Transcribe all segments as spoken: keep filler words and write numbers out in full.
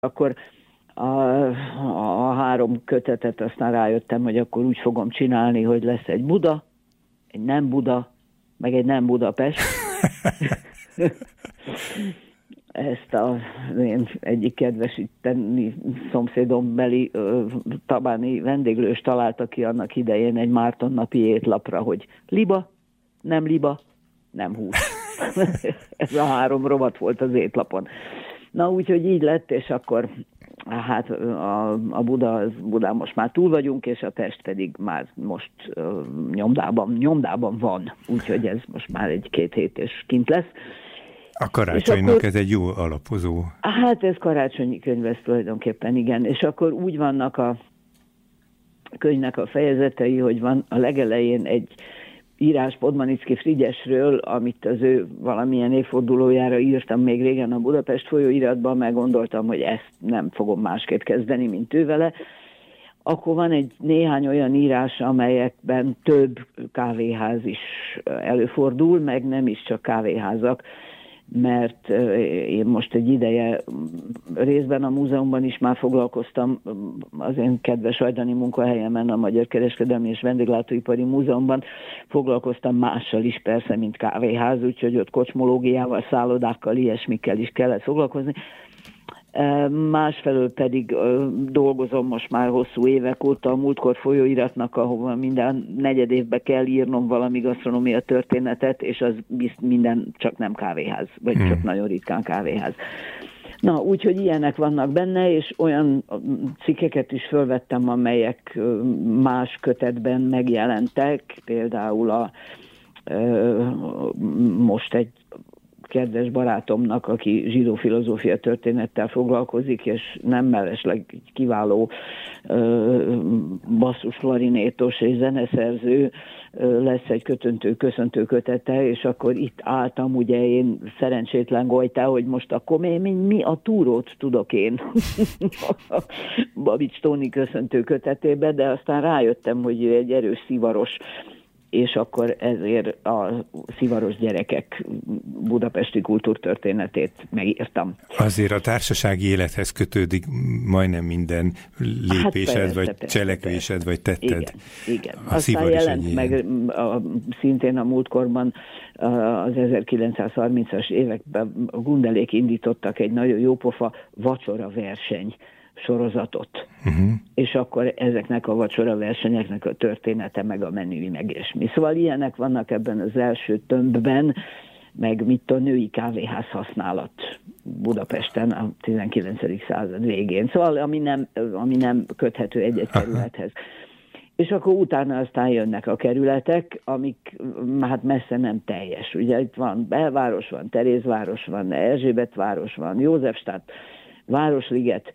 Akkor a, a, a három kötetet aztán rájöttem, hogy akkor úgy fogom csinálni, hogy lesz egy Buda, egy nem Buda, meg egy nem Budapest. Ezt a én egyik kedves itteni szomszédombeli tabáni vendéglős találta ki annak idején egy Márton napi étlapra, hogy liba, nem liba, nem hús. Ez a három rovat volt az étlapon. Na úgyhogy így lett, és akkor hát a, a Buda, Budán most már túl vagyunk, és a Pest pedig már most uh, nyomdában, nyomdában van. Úgyhogy ez most már egy-két hét és kint lesz. A karácsonynak akkor, ez egy jó alapozó. Hát ez karácsonyi könyv lesz tulajdonképpen, igen. És akkor úgy vannak a könyvnek a fejezetei, hogy van a legelején egy írás Podmanicki Frigyesről, amit az ő valamilyen évfordulójára írtam még régen a Budapest folyóiratban, meg gondoltam, hogy ezt nem fogom másképp kezdeni, mint ő vele. Akkor van egy néhány olyan írás, amelyekben több kávéház is előfordul, meg nem is csak kávéházak, mert én most egy ideje részben a múzeumban is már foglalkoztam, az én kedves ajdani munkahelyemen, a Magyar Kereskedelmi és Vendéglátóipari Múzeumban foglalkoztam mással is persze, mint kávéház, úgyhogy ott kocsmológiával, szállodákkal, ilyesmikkel is kellett foglalkozni. Másfelől pedig dolgozom most már hosszú évek óta a Múltkor folyóiratnak, ahova minden negyed évbe kell írnom valami gasztronómia történetet, és az minden csak nem kávéház, vagy hmm. csak nagyon ritkán kávéház. Na, úgyhogy ilyenek vannak benne, és olyan cikkeket is fölvettem, amelyek más kötetben megjelentek, például a most egy kedves barátomnak, aki zsidó filozófia történettel foglalkozik, és nem mellesleg kiváló uh, basszusklarinétos és zeneszerző, uh, lesz egy kötöntő, köszöntő kötete, és akkor itt álltam, ugye én szerencsétlen Gojtá, hogy most akkor mi, mi, mi a túrót tudok én Babics Tóni köszöntő kötetébe, de aztán rájöttem, hogy ő egy erős szivaros, és akkor ezért a szivaros gyerekek budapesti kultúrtörténetét megírtam. Azért a társasági élethez kötődik majdnem minden lépésed, hát persze, vagy persze, cselekvésed, persze. vagy tetted. Igen, igen. A aztán jelent meg a, szintén a múltkorban az ezerkilencszázharmincas években a Gundelék indítottak egy nagyon jópofa vacsora verseny sorozatot. Uh-huh. És akkor ezeknek a vacsora versenyeknek a története, meg a menü, meg és mi. Szóval ilyenek vannak ebben az első tömbben, meg mit a női kávéház használat Budapesten a tizenkilencedik század végén. Szóval ami nem, ami nem köthető egy-egy kerülethez. És akkor utána aztán jönnek a kerületek, amik hát messze nem teljes. Ugye itt van Belváros, van Terézváros, van Erzsébetváros, van Józsefstadt, Városliget,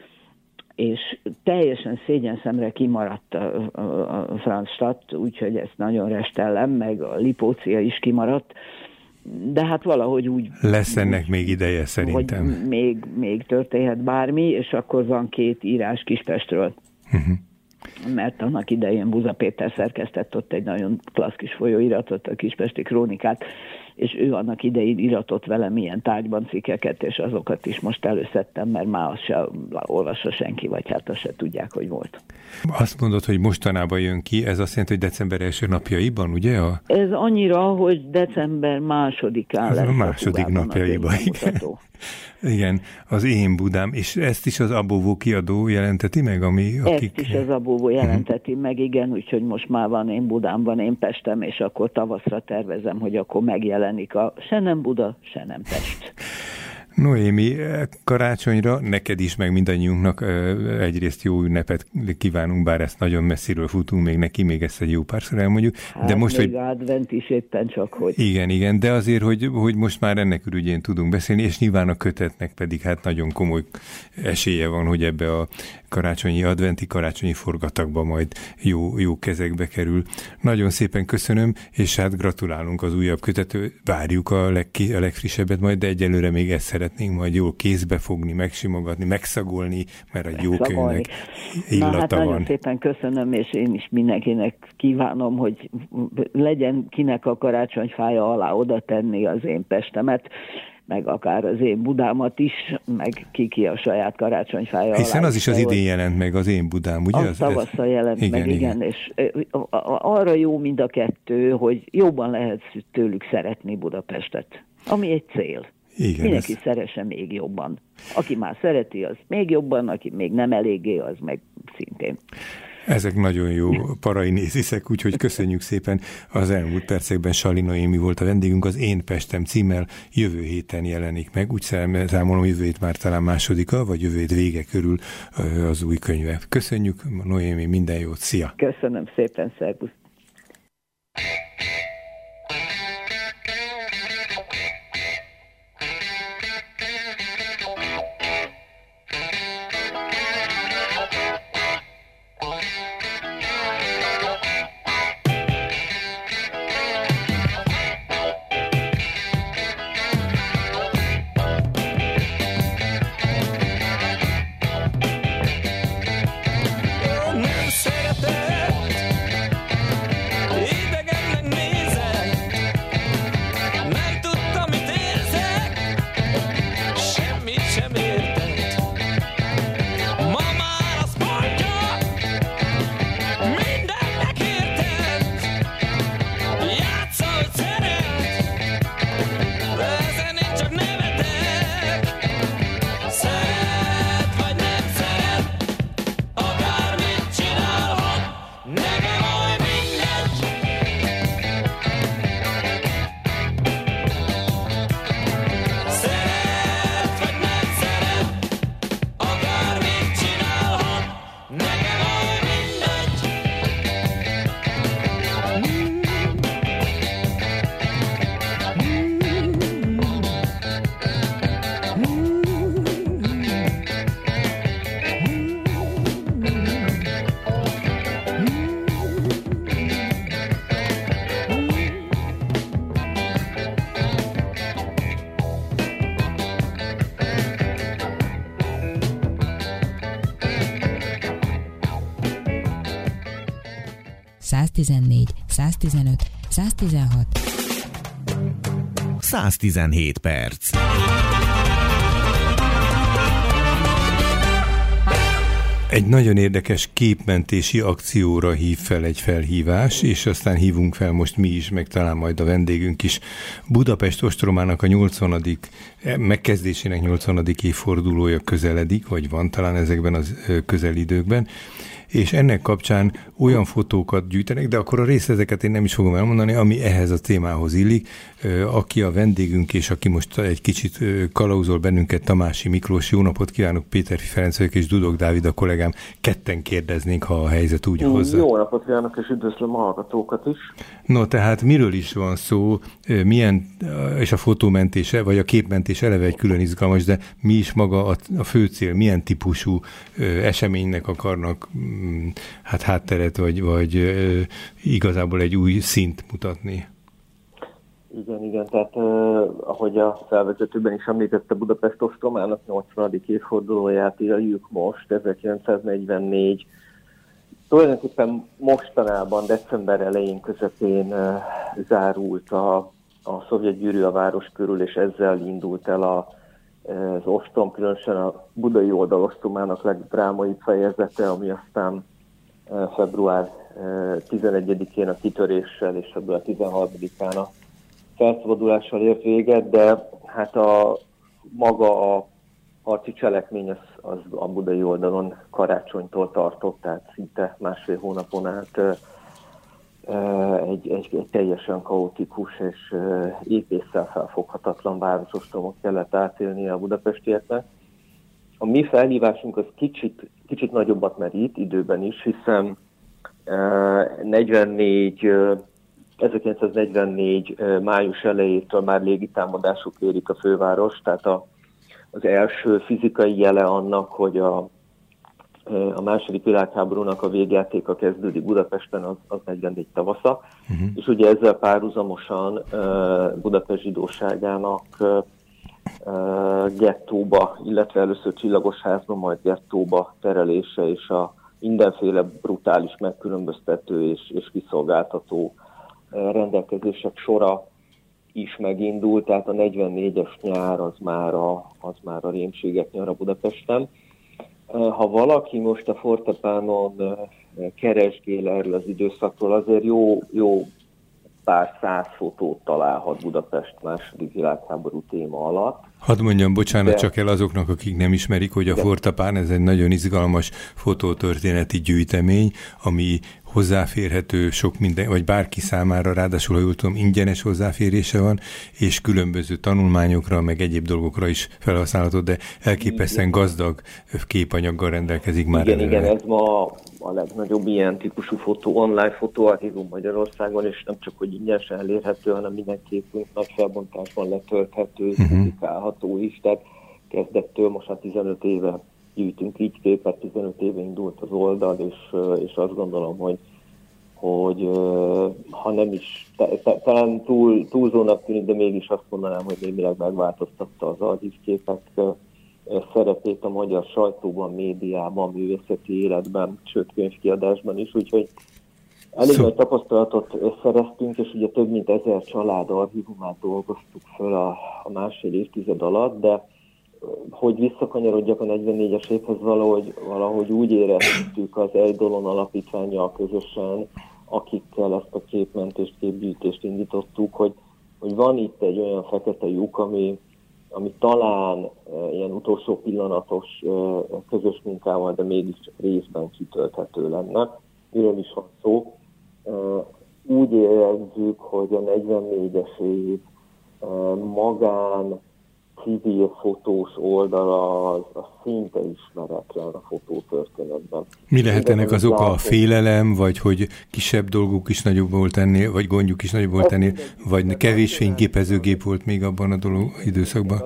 és teljesen szégyenszemre kimaradt a, a, a Franzstadt, úgyhogy ezt nagyon restellem, meg a Lipócia is kimaradt, de hát valahogy úgy... Lesz ennek úgy, még ideje szerintem. Még, még történhet bármi, és akkor van két írás Kispestről. Uh-huh. Mert annak idején Buza Péter szerkesztett ott egy nagyon klassz kis folyóiratot, a Kispesti Krónikát, és ő annak idején iratott velem ilyen tárgyban cikkeket, és azokat is most előszedtem, mert már azt se olvassa senki, vagy hát azt se tudják, hogy volt. Azt mondod, hogy mostanában jön ki, ez azt jelenti, hogy december első napjaiban, ugye? A... Ez annyira, hogy december másodikán lesz. A második napjaiban, igen. Igen, az Én Budám, és ezt is az Abovó kiadó jelenteti meg, ami... Akik... Ezt is az Abovó jelenteti uh-huh. meg, igen, úgyhogy most már van Én Budám, van Én Pestem, és akkor tavaszra tervezem, hogy akkor megjelenik a se nem Buda, se nem Pest. Noémi, karácsonyra neked is, meg mindannyiunknak egyrészt jó ünnepet kívánunk, bár ezt nagyon messziről futunk még neki, még ezt egy jó párszor elmondjuk. Hát de most, még hogy... advent is éppen csak, hogy... Igen, igen, de azért, hogy, hogy most már ennek ürügyén tudunk beszélni, és nyilván a kötetnek pedig hát nagyon komoly esélye van, hogy ebbe a karácsonyi, adventi karácsonyi forgatagba majd jó, jó kezekbe kerül. Nagyon szépen köszönöm, és hát gratulálunk az újabb kötető, várjuk a, legki, a legfrissebbet majd, de egyelőre még ezt szeretnénk majd jól kézbe fogni, megsimogatni, megszagolni, mert a jó könyvnek illata Na, hát van. Nagyon szépen köszönöm, és én is mindenkinek kívánom, hogy legyen kinek a karácsonyfája alá oda tenni az Én Pestemet. meg akár az én Budámat is, meg ki-ki a saját karácsonyfája. Hiszen az is az idén jelent meg, az én Budám, ugye? Az, az tavasszal jelent igen, meg, igen, igen, és arra jó mind a kettő, hogy jobban lehet tőlük szeretni Budapestet, ami egy cél. Igen, mindenki ez... szeresse még jobban. Aki már szereti, az még jobban, aki még nem eléggé, az meg szintén. Ezek nagyon jó parai néziszek, úgyhogy köszönjük szépen. Az elmúlt percekben Salli Noémi volt a vendégünk, az Én Pestem címmel jövő héten jelenik meg. Úgy számolom, jövő hét már talán másodika, vagy jövő hét vége körül az új könyve. Köszönjük, Noémi, minden jót, szia! Köszönöm szépen, szervusz! száztizennégy, száztizenöt, száztizenhat. száztizenhét perc. Egy nagyon érdekes képmentési akcióra hív fel egy felhívás, és aztán hívunk fel most mi is, meg talán majd a vendégünk is. Budapest ostromának a nyolcvanadik megkezdésének nyolcvanadik évfordulója közeledik, vagy van talán ezekben az közelidőkben, és ennek kapcsán olyan fotókat gyűjtenek, de akkor a részleteket én nem is fogom elmondani, ami ehhez a témához illik. Aki a vendégünk, és aki most egy kicsit kalauzol bennünket, Tamási Miklós. Jó napot kívánok, Péterfi Ferenc vagyok, és Dudok Dávid a kollégám. Ketten kérdeznénk, ha a helyzet úgy hozza. Jó napot kívánok, és üdvözlöm a hallgatókat is. No, tehát miről is van szó, milyen, és a fotómentése, vagy a képmentés eleve egy külön izgalmas, de mi is maga a, a fő cél, milyen típusú eseménynek akarnak hát hátteret, vagy, vagy ö, igazából egy új szint mutatni. Igen, igen, tehát uh, ahogy a felvezetőben is említette, Budapest ostromának nyolcvanadik évfordulóját éljük most, ezerkilencszáznegyvennégy. Tulajdonképpen mostanában, december elején, közepén uh, zárult a, a szovjet gyűrű a város körül, és ezzel indult el a az ostrom, különösen a budai oldal ostromának legdrámaibb fejezete, ami aztán február tizenegyedikén a kitöréssel és február tizenharmadikán a felszabadulással ért véget, de hát a maga a harci cselekmény az, az a budai oldalon karácsonytól tartott, tehát szinte másfél hónapon át Egy, egy, egy teljesen kaotikus és épésszel felfoghatatlan városostromot kellett átélnie a budapestieknek. A mi felhívásunk az kicsit, kicsit nagyobbat merít időben is, hiszen negyvennégy, ezerkilencszáznegyvennégy május elejétől már légitámadások érik a főváros, tehát a, az első fizikai jele annak, hogy a a második világháborúnak a végjátéka kezdődik Budapesten, az, az negyvennégy tavasza, uh-huh. és ugye ezzel párhuzamosan uh, Budapest zsidóságának uh, gettóba, illetve először Csillagosházba, majd gettóba terelése és a mindenféle brutális megkülönböztető és, és kiszolgáltató uh, rendelkezések sora is megindult, tehát a negyvennégyes nyár az már a, az már a rémségek nyara Budapesten. Ha valaki most a Fortepánon keresgél erről az időszakról, azért jó, jó pár száz fotót találhat Budapest második világháború téma alatt. Hadd mondjam, bocsánat, De... csak el azoknak, akik nem ismerik, hogy a De... Fortepán ez egy nagyon izgalmas fotótörténeti gyűjtemény, ami hozzáférhető sok minden, vagy bárki számára, ráadásul, ha jól tudom, ingyenes hozzáférése van, és különböző tanulmányokra, meg egyéb dolgokra is felhasználható, de elképesztően gazdag képanyaggal rendelkezik már. Igen, igen, ez ma a legnagyobb ilyen típusú fotó, online fotóarchívum Magyarországon, és nem csak, hogy ingyenesen elérhető, hanem minden képünk nagy felbontásban letölthető, és publikálható uh-huh. is, tehát kezdettől most már tizenöt éve gyűjtünk így képet, tizenöt éve indult az oldal, és, és azt gondolom, hogy, hogy ha nem is, talán túl, túlzónak tűnik, de mégis azt mondanám, hogy némileg megváltoztatta az archívképek szerepét a magyar sajtóban, médiában, művészeti életben, sőt könyvkiadásban is, úgyhogy elég nagy tapasztalatot szereztünk, és ugye több mint ezer család archívumát dolgoztuk föl a, a másfél évtized alatt, de hogy visszakanyarodjak a negyvennégyes évhez, valahogy, valahogy úgy éreztük az Eidolon alapítvánnyal közösen, akikkel ezt a képmentést, képgyűjtést indítottuk, hogy, hogy van itt egy olyan fekete lyuk, ami, ami talán e, ilyen utolsó pillanatos e, közös munkával, de mégiscsak részben kitölthető lenne. Miről is van szó? E, úgy érezzük, hogy a negyvennégyes év e, magán civil fotós oldala az, az szinte ismeretlen a fotótörténetben. Mi lehet ennek az oka? A félelem, vagy hogy kisebb dolguk is nagyobb volt ennél, vagy gondjuk is nagyobb volt ennél, vagy kevés fényképezőgép volt még abban a dolog időszakban?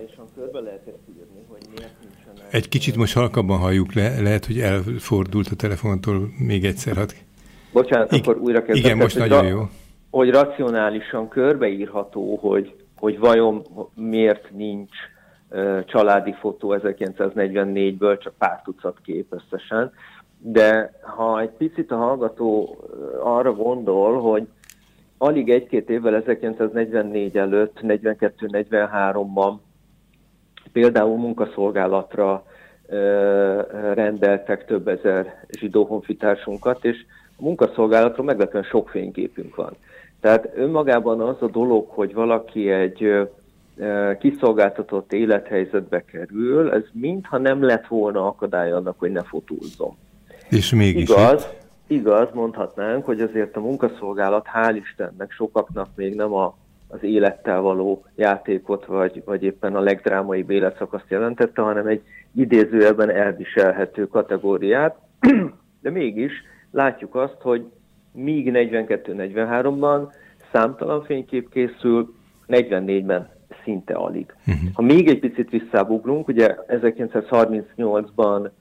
Egy kicsit most halkabban halljuk le, lehet, hogy elfordult a telefontól még egyszer. Hát... Bocsánat, I- akkor újra kezdem. Igen, most nagyon jó. Hogy racionálisan körbeírható, hogy hogy vajon miért nincs uh, családi fotó ezerkilencszáznegyvennégyből, csak pár tucat kép összesen. De ha egy picit a hallgató arra gondol, hogy alig egy-két évvel ezerkilencszáznegyvennégy előtt, negyvenkettő negyvenháromban például munkaszolgálatra uh, rendeltek több ezer zsidó honfitársunkat, és a munkaszolgálatról meglepően sok fényképünk van. Tehát önmagában az a dolog, hogy valaki egy e, kiszolgáltatott élethelyzetbe kerül, ez mintha nem lett volna akadály annak, hogy ne fotózzon. És mégis. Igaz, igaz, mondhatnánk, hogy azért a munkaszolgálat, hál' Istennek, sokaknak még nem a, az élettel való játékot, vagy, vagy éppen a legdrámaibb életszakaszt jelentette, hanem egy idézőjelben elviselhető kategóriát, de mégis látjuk azt, hogy míg negyvenkettő negyvenháromban számtalan fénykép készül, negyvennégyben szinte alig. Uh-huh. Ha még egy picit visszábugrunk, ugye ezerkilencszázharmincnyolcban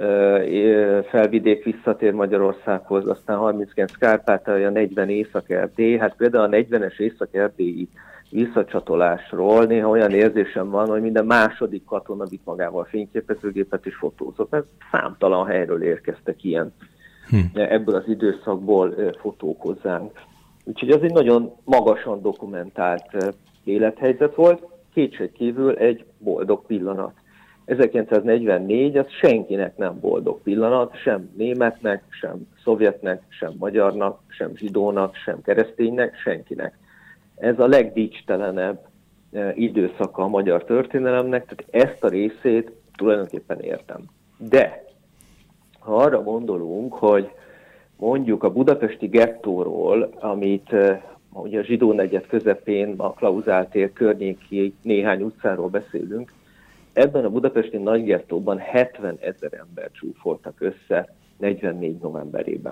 uh, felvidék visszatér Magyarországhoz, aztán harminckilenc Kárpátalja, negyven Észak-Erdély, hát például a negyvenes észak-erdélyi visszacsatolásról néha olyan érzésem van, hogy minden második katona vitt magával fényképezőgépet is fotózott, mert számtalan helyről érkeztek ilyen Hmm. ebből az időszakból fotók hozzánk. Úgyhogy ez egy nagyon magasan dokumentált élethelyzet volt, kétségkívül egy boldog pillanat. ezerkilencszáznegyvennégy az senkinek nem boldog pillanat, sem németnek, sem szovjetnek, sem magyarnak, sem zsidónak, sem kereszténynek, senkinek. Ez a legdicstelenebb időszaka a magyar történelemnek, tehát ezt a részét tulajdonképpen értem. De ha arra gondolunk, hogy mondjuk a budapesti gettóról, amit ugye a zsidó negyed közepén, a Klauzál tér környéki néhány utcáról beszélünk, ebben a budapesti nagy gettóban hetvenezer ember csúfoltak össze negyvennégy novemberében.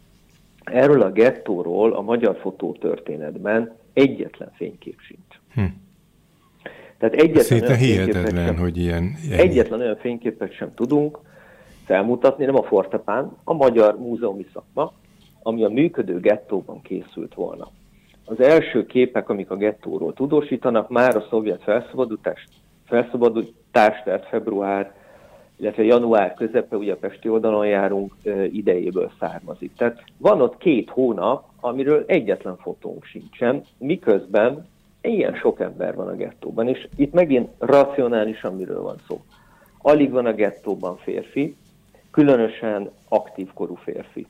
Erről a gettóról a magyar fotótörténetben egyetlen fénykép sincs. Hm. Tehát egyetlen olyan, hihetetlen, sem, hogy ilyen, ilyen... egyetlen olyan fényképet sem tudunk felmutatni, nem a Fortepán, a magyar múzeumi szakma, ami a működő gettóban készült volna. Az első képek, amik a gettóról tudósítanak, már a szovjet felszabadítás, felszabadítás, tehát február, illetve január közepe, ugye a pesti oldalon járunk, idejéből származik. Tehát van ott két hónap, amiről egyetlen fotónk sincsen, miközben ilyen sok ember van a gettóban, és itt megint racionálisan miről van szó. Alig van a gettóban férfi, különösen aktív korú férfi.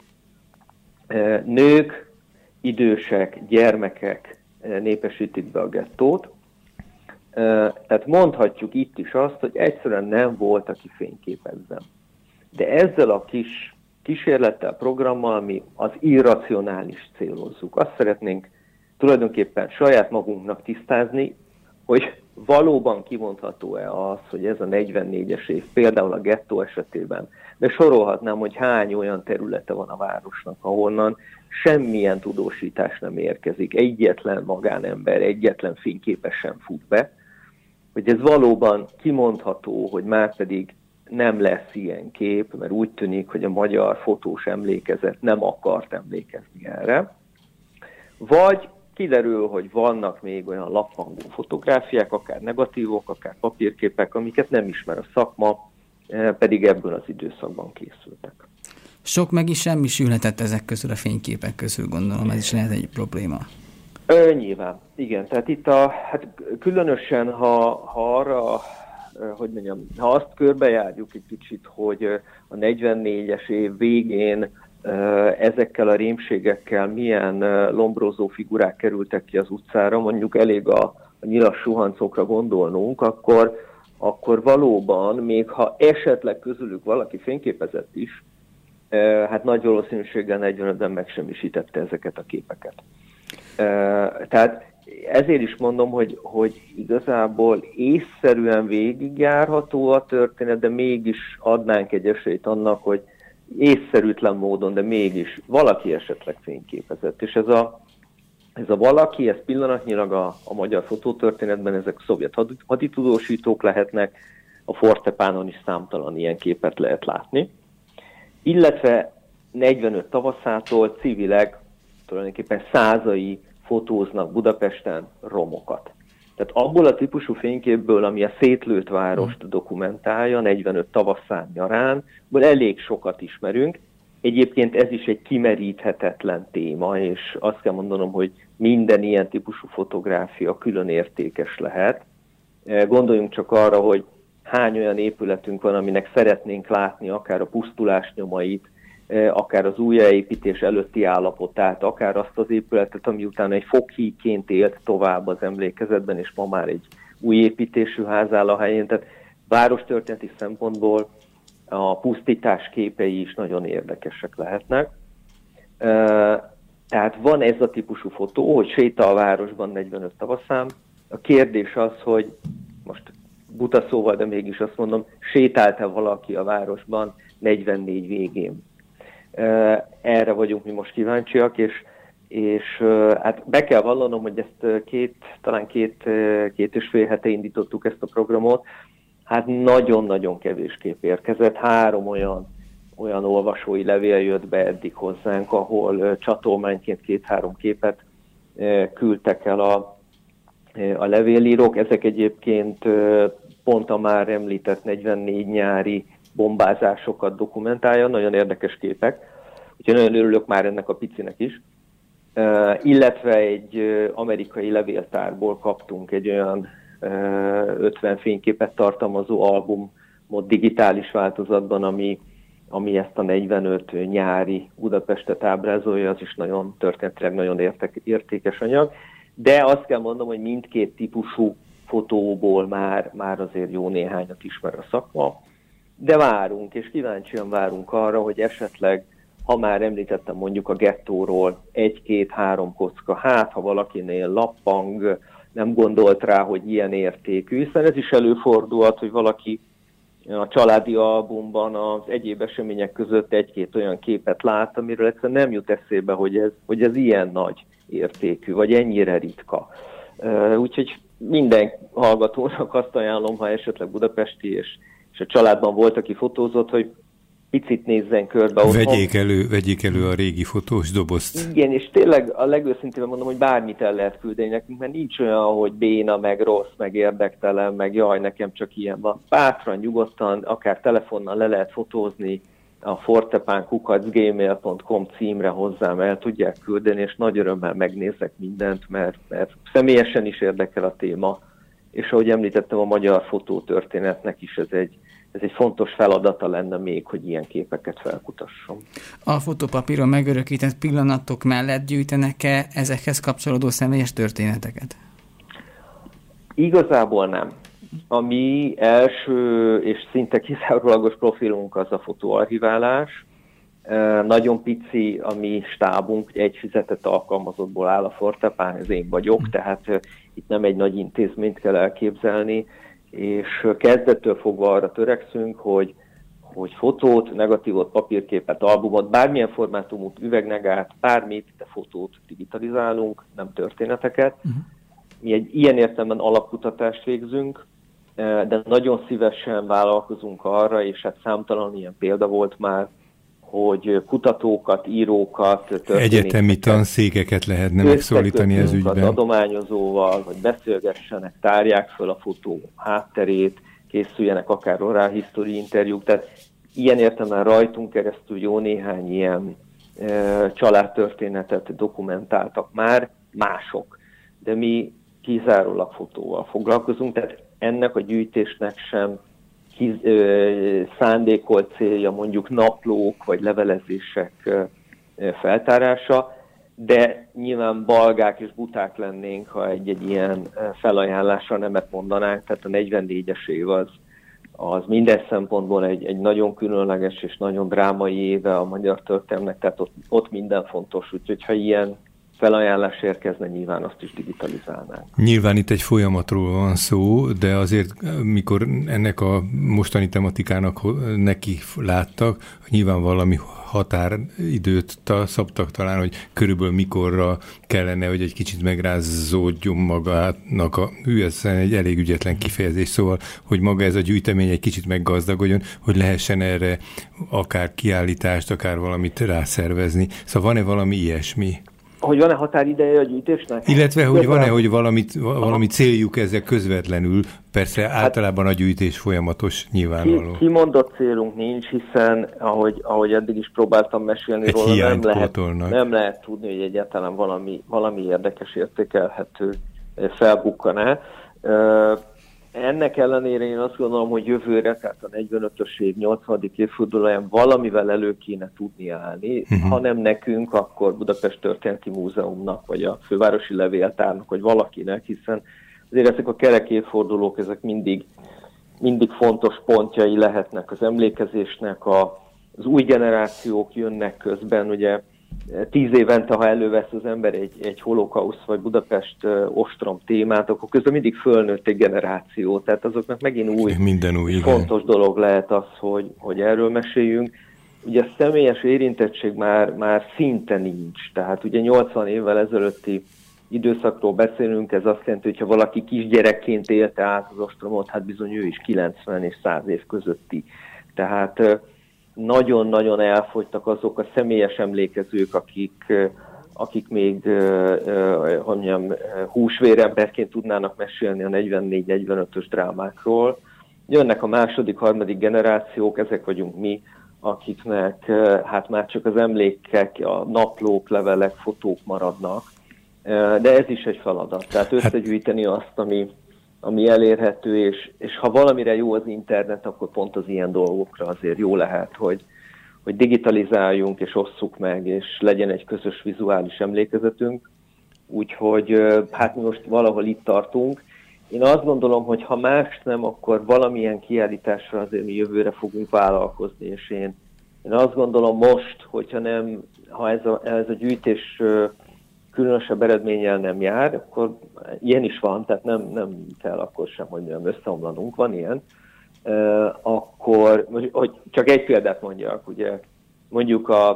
Nők, idősek, gyermekek népesítik be a gettót, tehát mondhatjuk itt is azt, hogy egyszerűen nem volt, aki fényképezzen. De ezzel a kis kísérlettel, programmal mi az irracionális célozzuk. Azt szeretnénk tulajdonképpen saját magunknak tisztázni, hogy valóban kimondható-e az, hogy ez a negyvennégyes év, például a gettó esetében, de sorolhatnám, hogy hány olyan területe van a városnak, ahonnan semmilyen tudósítás nem érkezik, egyetlen magánember, egyetlen fényképes sem fut be, hogy ez valóban kimondható, hogy már pedig nem lesz ilyen kép, mert úgy tűnik, hogy a magyar fotós emlékezet nem akart emlékezni erre. Vagy kiderül, hogy vannak még olyan lappangó fotográfiák, akár negatívok, akár papírképek, amiket nem ismer a szakma, pedig ebből az időszakban készültek. Sok meg is semmisülhetett ezek közül a fényképek közül, gondolom, ez is lehet egy probléma. Ö, nyilván, igen. Tehát itt a, hát különösen, ha, ha arra, hogy mondjam, ha azt körbejárjuk egy kicsit, hogy a negyvennégyes év végén ezekkel a rémségekkel milyen lombrózó figurák kerültek ki az utcára, mondjuk elég a, a nyilas suhancokra gondolnunk, akkor, akkor valóban, még ha esetleg közülük valaki fényképezett is, hát nagy valószínűséggel negyvenötben megsemmisítette ezeket a képeket. Tehát ezért is mondom, hogy, hogy igazából észszerűen végigjárható a történet, de mégis adnánk egy esélyt annak, hogy észszerűtlen módon, de mégis valaki esetleg fényképezett. És ez a, ez a valaki, ez pillanatnyilag a, a magyar fotótörténetben, ezek szovjet haditudósítók lehetnek, a Fortepánon is számtalan ilyen képet lehet látni. Illetve negyvenöt tavaszától civilek tulajdonképpen százai fotóznak Budapesten romokat. Tehát abból a típusú fényképből, ami a szétlőtt várost dokumentálja, negyvenöt tavaszán nyarán, abból elég sokat ismerünk. Egyébként ez is egy kimeríthetetlen téma, és azt kell mondanom, hogy minden ilyen típusú fotográfia külön értékes lehet. Gondoljunk csak arra, hogy hány olyan épületünk van, aminek szeretnénk látni akár a pusztulás nyomait, akár az újjáépítés előtti állapotát, akár azt az épületet, ami utána egy foghíjként élt tovább az emlékezetben, és ma már egy új építésű ház áll a helyén. Tehát várostörténeti szempontból a pusztítás képei is nagyon érdekesek lehetnek. Tehát van ez a típusú fotó, hogy sétál a városban negyvenöt tavaszán. A kérdés az, hogy most buta szóval, de mégis azt mondom, sétált-e valaki a városban negyvennégy végén? Erre vagyunk mi most kíváncsiak, és, és hát be kell vallanom, hogy ezt két, talán két, két és fél hete indítottuk ezt a programot, hát nagyon-nagyon kevés kép érkezett, három olyan, olyan olvasói levél jött be eddig hozzánk, ahol csatolmányként két-három képet küldtek el a, a levélírók, ezek egyébként pont a már említett negyvennégy nyári bombázásokat dokumentálja, nagyon érdekes képek, úgyhogy nagyon örülök már ennek a picinek is. Uh, illetve egy uh, amerikai levéltárból kaptunk egy olyan uh, ötven fényképet tartalmazó albumot digitális változatban, ami, ami ezt a negyvenöt nyári Budapestet ábrázolja, az is nagyon történetileg nagyon értek, értékes anyag. De azt kell mondom, hogy mindkét típusú fotóból már, már azért jó néhányat ismer a szakma. De várunk, és kíváncsian várunk arra, hogy esetleg, ha már említettem mondjuk a gettóról egy-két-három kocka, hát ha valakinél lappang, nem gondolt rá, hogy ilyen értékű, hiszen ez is előfordulhat, hogy valaki a családi albumban az egyéb események között egy-két olyan képet lát, amiről egyszerűen nem jut eszébe, hogy ez, hogy ez ilyen nagy értékű, vagy ennyire ritka. Úgyhogy minden hallgatónak azt ajánlom, ha esetleg budapesti és és a családban volt, aki fotózott, hogy picit nézzen körbe otthon. Vegyék elő, vegyék elő a régi fotós dobozt. Igen, és tényleg a legőszintében mondom, hogy bármit el lehet küldeni nekünk, mert nincs olyan, hogy béna, meg rossz, meg érdektelen, meg jaj, nekem csak ilyen van. Bátran, nyugodtan, akár telefonnal le lehet fotózni, a fortepán kukac gmail pont com címre hozzám el tudják küldeni, és nagy örömmel megnézek mindent, mert, mert személyesen is érdekel a téma, és ahogy említettem, a magyar fotótörténetnek is ez egy, ez egy fontos feladata lenne még, hogy ilyen képeket felkutasson. A fotópapíron megörökített pillanatok mellett gyűjtenek-e ezekhez kapcsolódó személyes történeteket? Igazából nem. A mi első és szinte kizárólagos profilunk az a fotóarchiválás. Nagyon pici a mi stábunk, egy fizetett alkalmazottból áll a Fortepán, ez én vagyok, tehát itt nem egy nagy intézményt kell elképzelni, és kezdettől fogva arra törekszünk, hogy, hogy fotót, negatívot, papírképet, albumot, bármilyen formátumút, üvegnegát, bármit, de fotót digitalizálunk, nem történeteket. Uh-huh. Mi egy ilyen értelemben alapkutatást végzünk, de nagyon szívesen vállalkozunk arra, és hát számtalan ilyen példa volt már, hogy kutatókat, írókat, egyetemi tanszékeket lehetne megszólítani ez ügyben. Adományozóval, hogy beszélgessenek, tárják föl a fotó hátterét, készüljenek akár oral history interjúk, tehát ilyen értelemben rajtunk keresztül jó néhány ilyen e, családtörténetet dokumentáltak már mások, de mi kizárólag fotóval foglalkozunk, tehát ennek a gyűjtésnek sem Kiz, ö, szándékolt célja mondjuk naplók vagy levelezések ö, feltárása, de nyilván balgák és buták lennénk, ha egy-egy ilyen felajánlásra nemet mondanánk, tehát a negyvennégyes év az, az minden szempontból egy, egy nagyon különleges és nagyon drámai éve a magyar történelmnek, tehát ott, ott minden fontos, úgyhogy ha ilyen felajánlás érkezne, nyilván azt is digitalizálnánk. Nyilván itt egy folyamatról van szó, de azért, mikor ennek a mostani tematikának neki láttak, nyilván valami határidőt szabtak talán, hogy körülbelül mikorra kellene, hogy egy kicsit megrázódjon magának a, hű, ez egy elég ügyetlen kifejezés, szóval, hogy maga ez a gyűjtemény egy kicsit meggazdagodjon, hogy lehessen erre akár kiállítást, akár valamit rászervezni. Szóval van-e valami ilyesmi? Hogy van-e határideje a gyűjtésnek? Illetve, hogy van-e, hogy valamit, valami céljuk ezzel közvetlenül, persze hát, általában a gyűjtés folyamatos nyilvánvaló. Ki, kimondott célunk nincs, hiszen, ahogy, ahogy eddig is próbáltam mesélni egy róla, nem lehet, nem lehet tudni, hogy egyáltalán valami, valami érdekes, értékelhető felbukkan-e. Ennek ellenére én azt gondolom, hogy jövőre, tehát a negyvenötös év nyolcvanadik évfordulóján valamivel elő kéne tudni állni, uh-huh. ha nem nekünk, akkor Budapest Történeti Múzeumnak, vagy a Fővárosi Levéltárnak, vagy valakinek, hiszen azért ezek a kerek évfordulók, ezek mindig, mindig fontos pontjai lehetnek az emlékezésnek, a, az új generációk jönnek közben, ugye tíz évente, ha elővesz az ember egy, egy holokausz vagy Budapest uh, ostrom témát, akkor közben mindig fölnőtt egy generáció, tehát azoknak megint új, Minden új fontos igen. dolog lehet az, hogy, hogy erről meséljünk. Ugye a személyes érintettség már, már szinte nincs, tehát ugye nyolcvan évvel ezelőtti időszakról beszélünk, ez azt jelenti, hogy ha valaki kisgyerekként élte át az ostromot, hát bizony ő is kilencven és száz év közötti. Tehát uh, nagyon-nagyon elfogytak azok a személyes emlékezők, akik, akik még hogy mondjam, húsvéremberként tudnának mesélni a negyvennégy negyvenötös drámákról. Jönnek a második, harmadik generációk, ezek vagyunk mi, akiknek hát már csak az emlékek, a naplók, levelek, fotók maradnak. De ez is egy feladat. Tehát összegyűjteni azt, ami ami elérhető, és, és ha valamire jó az internet, akkor pont az ilyen dolgokra azért jó lehet, hogy, hogy digitalizáljunk, és osszuk meg, és legyen egy közös vizuális emlékezetünk. Úgyhogy hát mi most valahol itt tartunk. Én azt gondolom, hogy ha más nem, akkor valamilyen kiállításra azért mi jövőre fogunk vállalkozni, és én, én azt gondolom most, hogyha nem, ha ez a, ez a gyűjtés különösebb eredménnyel nem jár, akkor ilyen is van, tehát nem, nem kell akkor sem, hogy nem összeomlanunk, van ilyen. Uh, akkor, hogy csak egy példát mondjak, ugye mondjuk a,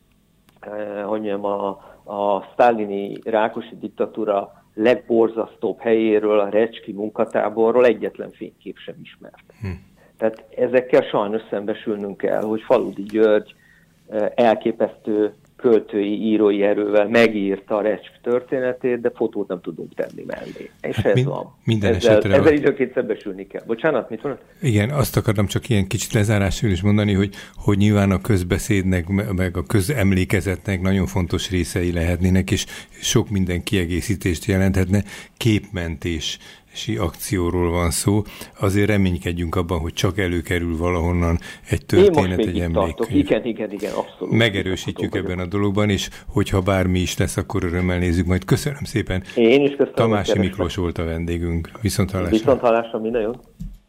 uh, hogy mondjam, a, a sztálini Rákosi diktatúra legborzasztóbb helyéről, a Recski munkatáborról egyetlen fénykép sem ismert. Hm. Tehát ezekkel sajnos szembesülnünk kell, hogy Faludi György uh, elképesztő költői, írói erővel megírta a Recsk történetét, de fotót nem tudunk tenni mellé. És hát ez min- van. Minden ezzel, esetre... Ezzel időként szembesülni kell. Bocsánat, mit mondod? Igen, azt akarom csak ilyen kicsit lezárásról is mondani, hogy, hogy nyilván a közbeszédnek, meg a közemlékezetnek nagyon fontos részei lehetnének, és sok minden kiegészítést jelenthetne. Képmentés akcióról van szó, azért reménykedjünk abban, hogy csak előkerül valahonnan egy történet, egy emlékkönyv. Igen, igen, igen, abszolút. Megerősítjük ebben a dologban, és hogyha bármi is lesz, akkor örömmel nézzük majd. Köszönöm szépen. Én is köszönöm. Tamási Miklós volt a vendégünk. Viszont hallásra. Viszont hallásra, minden jó.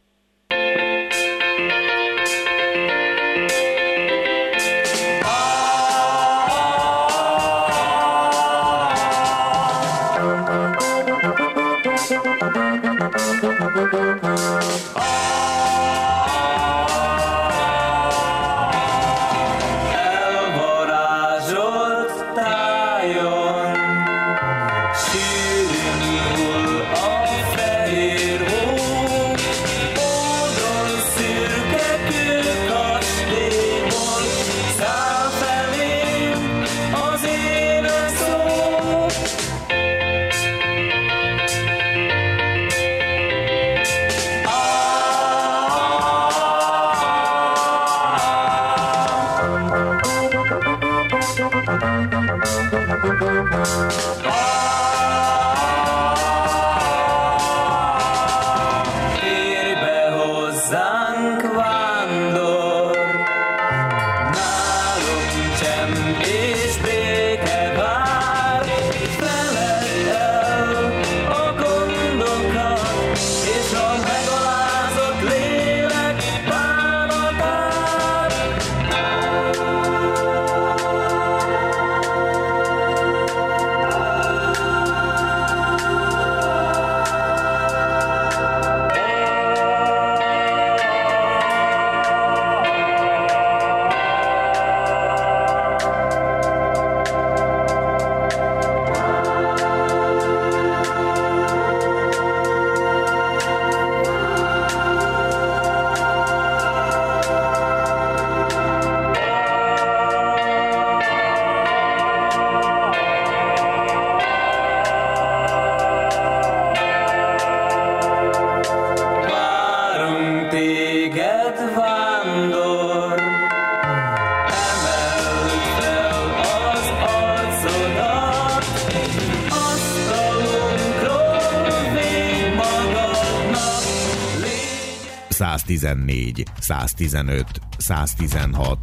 száztizennégy, száztizenöt, száztizenhat.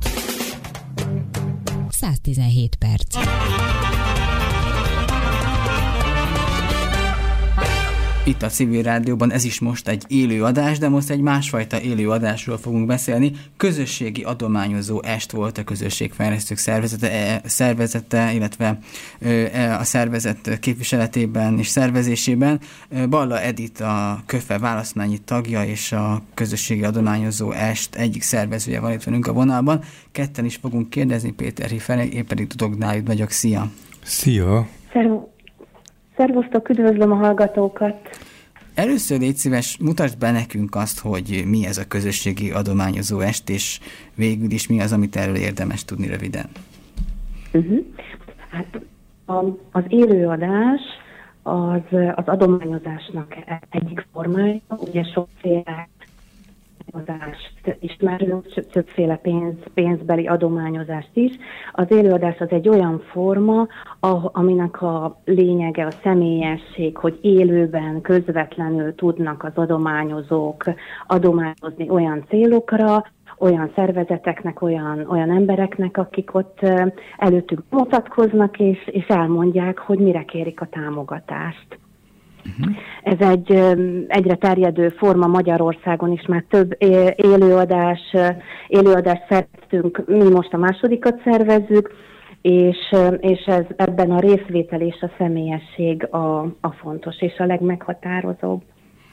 száztizenhét perc. Itt a Civil Rádióban ez is most egy élő adás, de most egy másfajta élő adásról fogunk beszélni. Közösségi adományozó est volt a Közösségfejlesztők szervezete, szervezete, illetve a szervezet képviseletében és szervezésében. Balla Edit a Köfe választmányi tagja és a Közösségi adományozó est egyik szervezője van itt velünk a vonalban. Ketten is fogunk kérdezni, Péter Hifele, én pedig Dudok Dávid vagyok. Szia! Szia! Szervusz! Szervusztok, üdvözlöm a hallgatókat! Először légy szíves, mutasd be nekünk azt, hogy mi ez a közösségi adományozó est, és végül is mi az, amit erről érdemes tudni röviden. Uh-huh. Hát a, az élőadás az, az adományozásnak egyik formája, ugye sokféle adást ismerünk, többféle pénz, pénzbeli adományozást is. Az élőadás az egy olyan forma, aminek a lényege a személyesség, hogy élőben, közvetlenül tudnak az adományozók adományozni olyan célokra, olyan szervezeteknek, olyan, olyan embereknek, akik ott előttük mutatkoznak, és, és elmondják, hogy mire kérik a támogatást. Uh-huh. Ez egy egyre terjedő forma Magyarországon is, már több élőadás, élőadást szerveztünk, mi most a másodikat szervezzük, és, és ez, ebben a részvétel és a személyesség a, a fontos, és a legmeghatározóbb.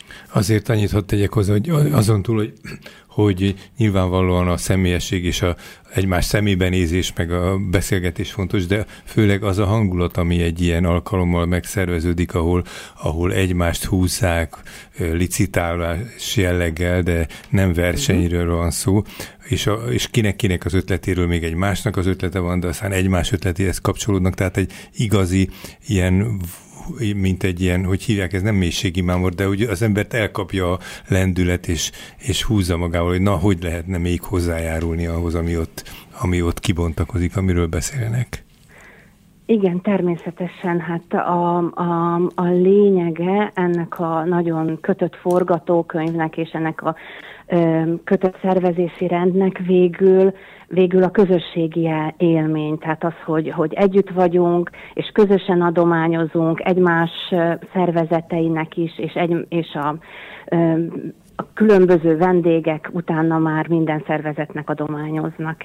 Azért annyit hadd tegyek hozzá, hogy azon túl, hogy, hogy nyilvánvalóan a személyesség és a egymás szemébe nézés, meg a beszélgetés fontos, de főleg az a hangulat, ami egy ilyen alkalommal megszerveződik, ahol, ahol egymást húzzák licitálás jelleggel, de nem versenyről van szó, és, a, és kinek-kinek az ötletéről még egy másnak az ötlete van, de aztán egymás ötletéhez kapcsolódnak, tehát egy igazi ilyen, mint egy ilyen, hogy hívják, ez nem mélységi mámor, de hogy az embert elkapja a lendület, és, és húzza magával, hogy na, hogy lehetne még hozzájárulni ahhoz, ami ott, ami ott kibontakozik, amiről beszélnek. Igen, természetesen, hát a, a, a lényege ennek a nagyon kötött forgatókönyvnek és ennek a ö, kötött szervezési rendnek végül, végül a közösségi élmény, tehát az, hogy, hogy együtt vagyunk, és közösen adományozunk egymás szervezeteinek is, és, egy, és a, a különböző vendégek utána már minden szervezetnek adományoznak.